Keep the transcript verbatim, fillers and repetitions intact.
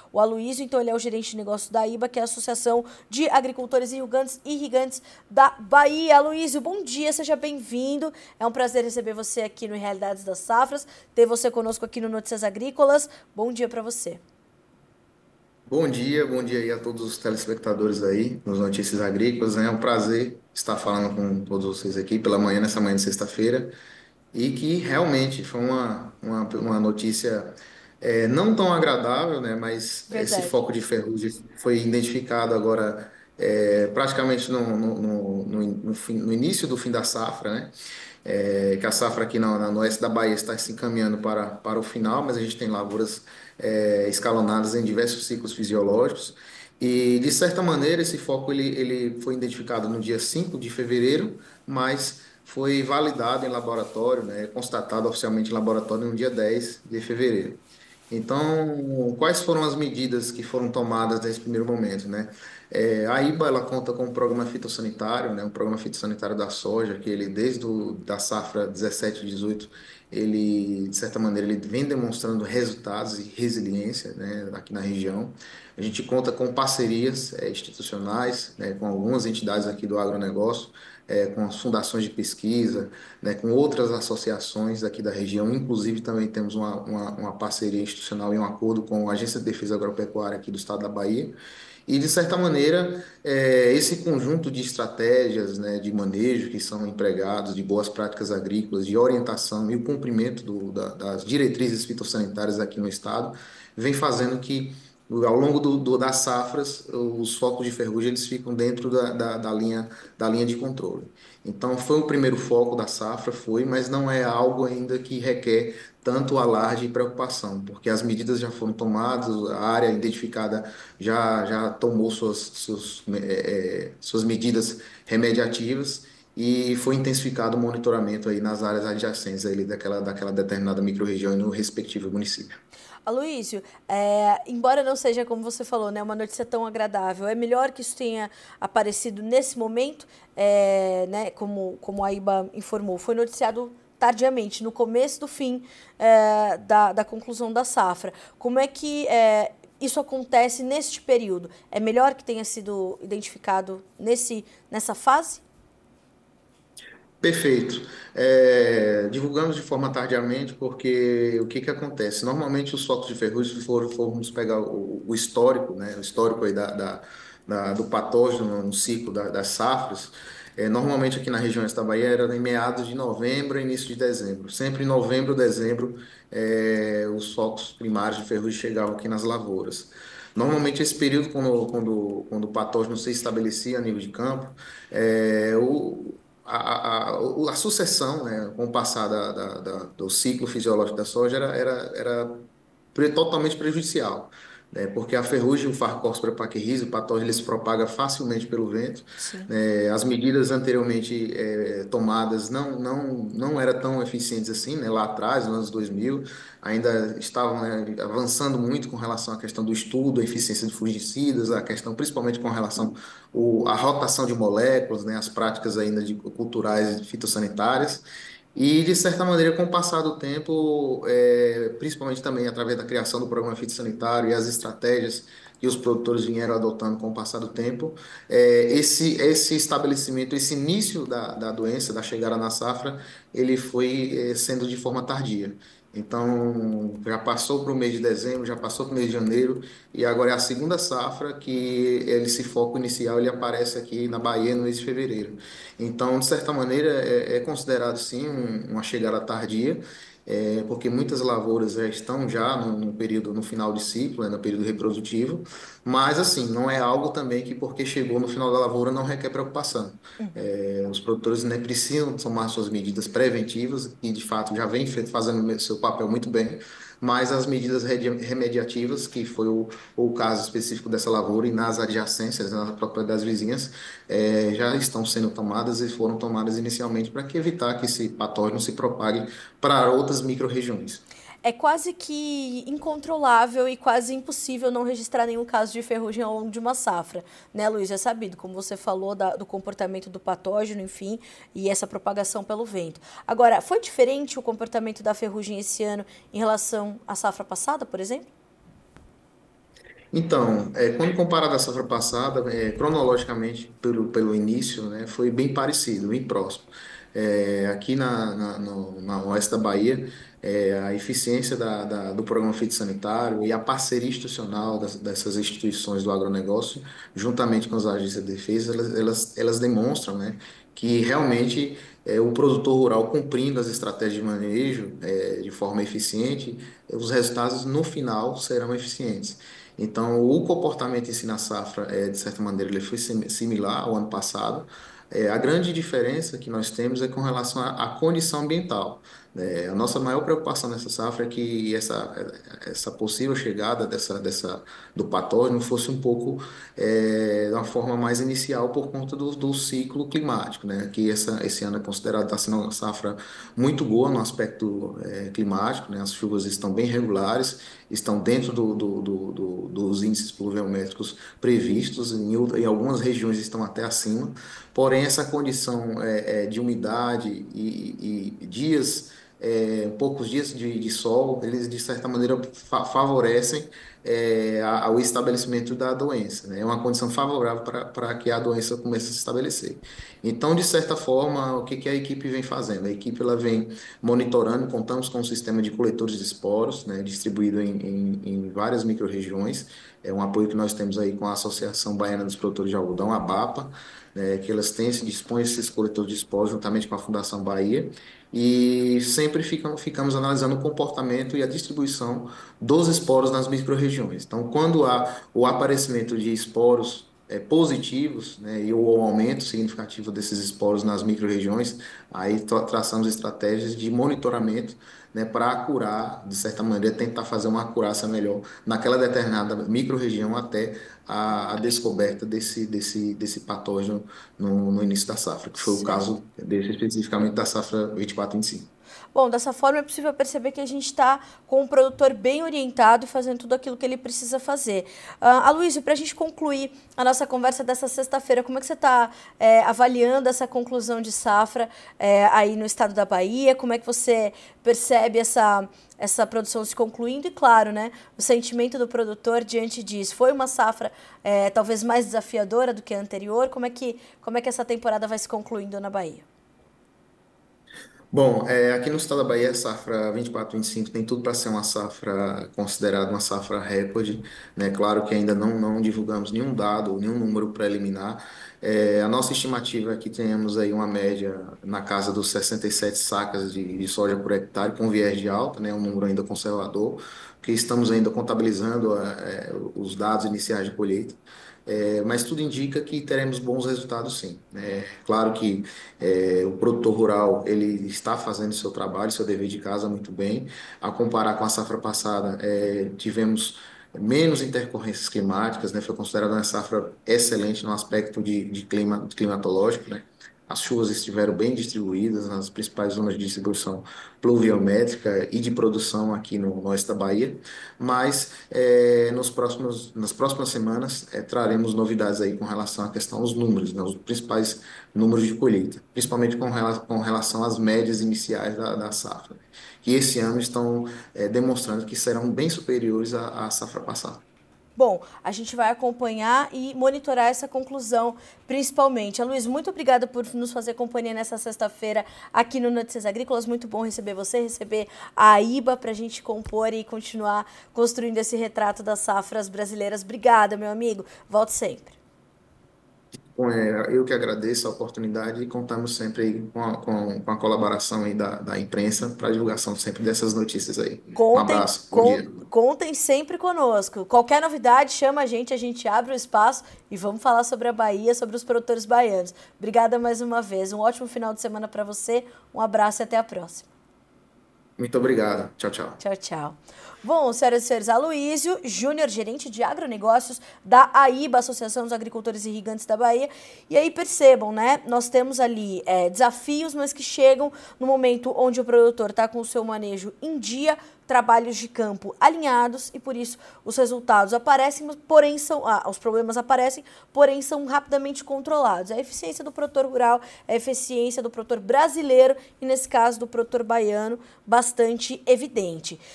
o Aloysio, então ele é o gerente de negócios da I B A, que é a Associação de Agricultores Irrigantes, Irrigantes da Bahia. Aloysio, bom dia, seja bem-vindo. É um prazer receber você aqui no Realidades das Safras, ter você conosco aqui no Notícias Agrícolas. Bom dia para você. Bom dia, bom dia aí a todos os telespectadores aí nos Notícias Agrícolas. É um prazer estar falando com todos vocês aqui pela manhã, nessa manhã de sexta-feira, e que realmente foi uma, uma, uma notícia é, não tão agradável, né? Mas esse Verdade. foco de ferrugem foi identificado agora é, praticamente no, no, no, no, no fim- no início do fim da safra, né? É, que a safra aqui no, no oeste da Bahia está se encaminhando para, para o final, mas a gente tem lavouras é, escalonadas em diversos ciclos fisiológicos. E, de certa maneira, esse foco ele, ele foi identificado no dia cinco de fevereiro, mas foi validado em laboratório, né, constatado oficialmente em laboratório no dia dez de fevereiro. Então, quais foram as medidas que foram tomadas nesse primeiro momento, né? É, a I B A ela conta com um programa fitossanitário, né? Um programa fitossanitário da soja, que ele desde o, da safra dezessete, dezoito, ele de certa maneira ele vem demonstrando resultados e resiliência, né? Aqui na região. A gente conta com parcerias é, institucionais, né? Com algumas entidades aqui do agronegócio, é, com as fundações de pesquisa, né, com outras associações aqui da região, inclusive também temos uma, uma, uma parceria institucional e um acordo com a Agência de Defesa Agropecuária aqui do estado da Bahia. E, de certa maneira, é, esse conjunto de estratégias, né, de manejo que são empregados, de boas práticas agrícolas, de orientação e o cumprimento do, da, das diretrizes fitossanitárias aqui no estado, vem fazendo que, ao longo do, do, das safras, os focos de ferrugem eles ficam dentro da, da, da linha, da linha de controle. Então, foi o primeiro foco da safra, foi, mas não é algo ainda que requer tanto alarde e preocupação, porque as medidas já foram tomadas, a área identificada já, já tomou suas, suas, eh, eh, suas medidas remediativas e foi intensificado o monitoramento aí nas áreas adjacentes aí daquela, daquela determinada microrregião e no respectivo município. Aloysio, é, embora não seja, como você falou, né, uma notícia tão agradável, é melhor que isso tenha aparecido nesse momento, é, né, como, como a I B A informou, foi noticiado tardiamente, no começo do fim é, da, da conclusão da safra. Como é que é, isso acontece neste período? É melhor que tenha sido identificado nesse, nessa fase? Perfeito. É, divulgamos de forma tardiamente porque o que que acontece? Normalmente os focos de ferrugem, se for, formos pegar o, o histórico, né, o histórico aí da, da, da- do patógeno no ciclo da- das safras, é, normalmente aqui na região da Bahia era em meados de novembro e início de dezembro. Sempre em novembro, dezembro, é, os focos primários de ferrugem chegavam aqui nas lavouras. Normalmente esse período, quando, quando, quando o patógeno se estabelecia a nível de campo, é, o, a, a, o- a sucessão, né, com o passar da, da- da- do ciclo fisiológico da soja era, era, era pre- totalmente prejudicial, né, porque a ferrugem, o Phacopsora pachyris, o patógeno, ele se propaga facilmente pelo vento, Sim. né, as medidas anteriormente eh, tomadas não, não, não eram tão eficientes assim, né, lá atrás, nos anos dois mil, ainda estavam, né, avançando muito com relação à questão do estudo, a eficiência de fungicidas, a questão principalmente com relação o, a rotação de moléculas, né, as práticas ainda de, culturais e fitossanitárias. E, de certa maneira, com o passar do tempo, é, principalmente também através da criação do programa fitossanitário e as estratégias que os produtores vieram adotando com o passar do tempo, é, esse, esse estabelecimento, esse início da, da doença, da chegada na safra, ele foi é, sendo de forma tardia. Então, já passou para o mês de dezembro, já passou para o mês de janeiro, e agora é a segunda safra que ele, esse foco inicial ele aparece aqui na Bahia no mês de fevereiro. Então, de certa maneira, é, é considerado sim um- uma chegada tardia, é, porque muitas lavouras já estão já no, no período, no final de ciclo, né, no período reprodutivo, mas assim, não é algo também que porque chegou no final da lavoura não requer preocupação. É, os produtores, né, precisam tomar suas medidas preventivas e de fato já vem fe- fazendo seu papel muito bem, mas as medidas redi- remediativas, que foi o, o caso específico dessa lavoura e nas adjacências, nas propriedades vizinhas, eh, já estão sendo tomadas e foram tomadas inicialmente para que evitar que esse patógeno se propague para outras micro-regiões. É quase que incontrolável e quase impossível não registrar nenhum caso de ferrugem ao longo de uma safra, né, Luiz? É sabido, como você falou, da- do comportamento do patógeno, enfim, e essa propagação pelo vento. Agora, foi diferente o comportamento da ferrugem esse ano em relação à safra passada, por exemplo? Então, é, quando comparado à safra passada, é, cronologicamente, pelo, pelo início, né, foi bem parecido, bem próximo. É, aqui na, na, no, na oeste da Bahia, é, a eficiência da, da- do programa fitossanitário e a parceria institucional das- dessas instituições do agronegócio, juntamente com as agências de defesa, elas, elas, elas demonstram, né, que realmente é, o produtor rural cumprindo as estratégias de manejo é, de forma eficiente, os resultados no final serão eficientes. Então, o comportamento em si na safra, é, de certa maneira, ele foi sim- similar ao ano passado. É, a grande diferença que nós temos é com relação à, à condição ambiental. É, a nossa maior preocupação nessa safra é que essa, essa possível chegada dessa, dessa, do patógeno fosse um pouco é, de uma forma mais inicial por conta do, do ciclo climático, né? Que essa, esse ano é considerado está sendo uma safra muito boa no aspecto é, climático, né? As chuvas estão bem regulares, estão dentro do, do, do, do- dos índices pluviométricos previstos, em, out- em algumas regiões estão até acima, porém essa condição é, é, de umidade e, e dias, é, poucos dias de, de sol, eles de certa maneira fa- favorecem é, a- ao estabelecimento da doença, né? É uma condição favorável para para que a doença comece a se estabelecer. Então, de certa forma, o que que a equipe vem fazendo? A equipe ela vem monitorando, contamos com um sistema de coletores de esporos, né, distribuído em, em, em várias microrregiões. É um apoio que nós temos aí com a Associação Baiana dos Produtores de Algodão, a BAPA, né, que elas têm, se dispõem esses coletores de esporos juntamente com a Fundação Bahia, e sempre ficam, ficamos analisando o comportamento e a distribuição dos esporos nas microrregiões. Então, quando há o aparecimento de esporos é, positivos, né, e o aumento significativo desses esporos nas microrregiões, aí tra traçamos estratégias de monitoramento, né, para acurar, de certa maneira, tentar fazer uma acurácia melhor naquela determinada microrregião até a, a descoberta desse, desse, desse patógeno no, no início da safra, que foi o Certo. caso desse especificamente da safra vinte e quatro, vinte e cinco. Bom, dessa forma é possível perceber que a gente está com um produtor bem orientado e fazendo tudo aquilo que ele precisa fazer. Uh, Aloysio, para a gente concluir a nossa conversa dessa sexta-feira, como é que você está é, avaliando essa conclusão de safra é, aí no estado da Bahia? Como é que você percebe essa, essa produção se concluindo? E claro, né, o sentimento do produtor diante disso. Foi uma safra é, talvez mais desafiadora do que a anterior? Como é que, como é que essa temporada vai se concluindo na Bahia? Bom, é, aqui no estado da Bahia, a safra vinte e quatro, vinte e cinco tem tudo para ser uma safra considerada uma safra recorde, né? Claro que ainda não, não divulgamos nenhum dado, nenhum número preliminar. É, a nossa estimativa é que tenhamos aí uma média na casa dos sessenta e sete sacas de, de soja por hectare, com viés de alta, né? Um número ainda conservador, porque estamos ainda contabilizando é, os dados iniciais de colheita. É, mas tudo indica que teremos bons resultados, sim. É, claro que é, o produtor rural ele está fazendo seu trabalho, seu dever de casa muito bem. A comparar com a safra passada, é, tivemos menos intercorrências climáticas, né? Foi considerada uma safra excelente no aspecto de, de clima, climatológico, né? As chuvas estiveram bem distribuídas nas principais zonas de distribuição pluviométrica e de produção aqui no, no oeste da Bahia, mas é, nos próximos, nas próximas semanas é, traremos novidades aí com relação à questão aos números, né? Os principais números de colheita, principalmente com, rela com relação às médias iniciais da, da safra, né? Que esse ano estão é, demonstrando que serão bem superiores à, à safra passada. Bom, a gente vai acompanhar e monitorar essa conclusão, principalmente. Luiz, muito obrigada por nos fazer companhia nessa sexta-feira aqui no Notícias Agrícolas. Muito bom receber você, receber a IBA para a gente compor e continuar construindo esse retrato das safras brasileiras. Obrigada, meu amigo. Volte sempre. Bom, é, eu que agradeço a oportunidade e contamos sempre aí com a, com, com a colaboração aí da, da imprensa para a divulgação sempre dessas notícias aí. Um Contem, abraço, bom con, dia. contem sempre conosco. Qualquer novidade, chama a gente, a gente abre o espaço e vamos falar sobre a Bahia, sobre os produtores baianos. Obrigada mais uma vez. Um ótimo final de semana para você. Um abraço e até a próxima. Muito obrigado. Tchau, tchau. Tchau, tchau. Bom, senhoras e senhores, Aloysio Júnior, gerente de agronegócios da AIBA, Associação dos Agricultores Irrigantes da Bahia. E aí percebam, né? Nós temos ali é, desafios, mas que chegam no momento onde o produtor está com o seu manejo em dia, trabalhos de campo alinhados e por isso os resultados aparecem, porém são ah, os problemas aparecem, porém são rapidamente controlados. A eficiência do produtor rural, a eficiência do produtor brasileiro e nesse caso do produtor baiano, bastante evidente.